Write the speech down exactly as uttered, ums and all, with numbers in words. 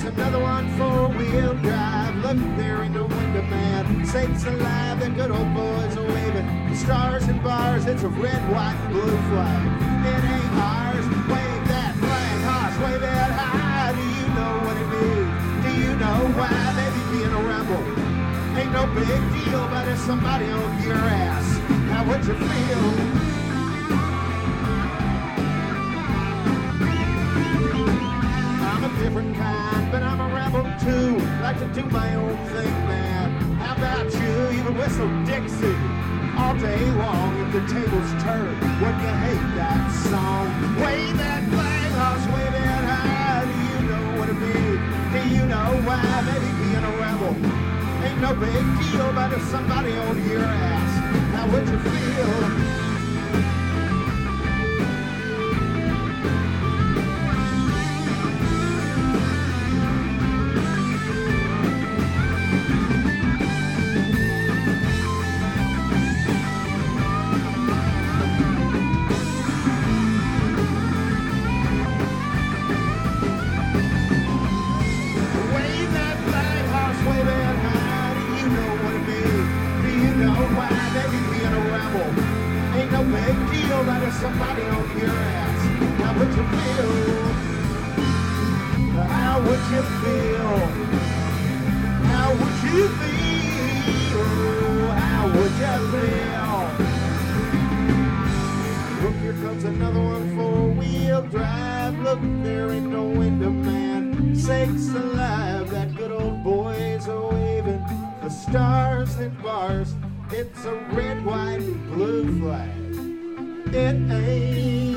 another one four-wheel drive. Look there in the window, man. Sakes alive, the good old boys are waving. The stars and bars, it's a red, white, and blue flag. It ain't ours. Wave that flag, hoss, wave it high. Do you know what it means? Do you know why? Maybe being a rebel ain't no big deal, but if somebody on your ass, how would you feel? Different kind, but I'm a rebel too. Like to do my own thing, man. How about you? You can whistle Dixie all day long if the tables turn. When you hate that song, wave that flag, hoss, wave it high. Do you know what it means? Do you know why? Maybe being a rebel ain't no big deal, but if somebody on your ass, how would you feel? Somebody on your ass, how would you feel? How would you feel? How would you feel? How would you feel? Look, here comes another one four-wheel drive. Look, there ain't no window, man. Sakes alive, that good old boys are waving. The stars and bars, it's a red, white, and blue flag. It ain't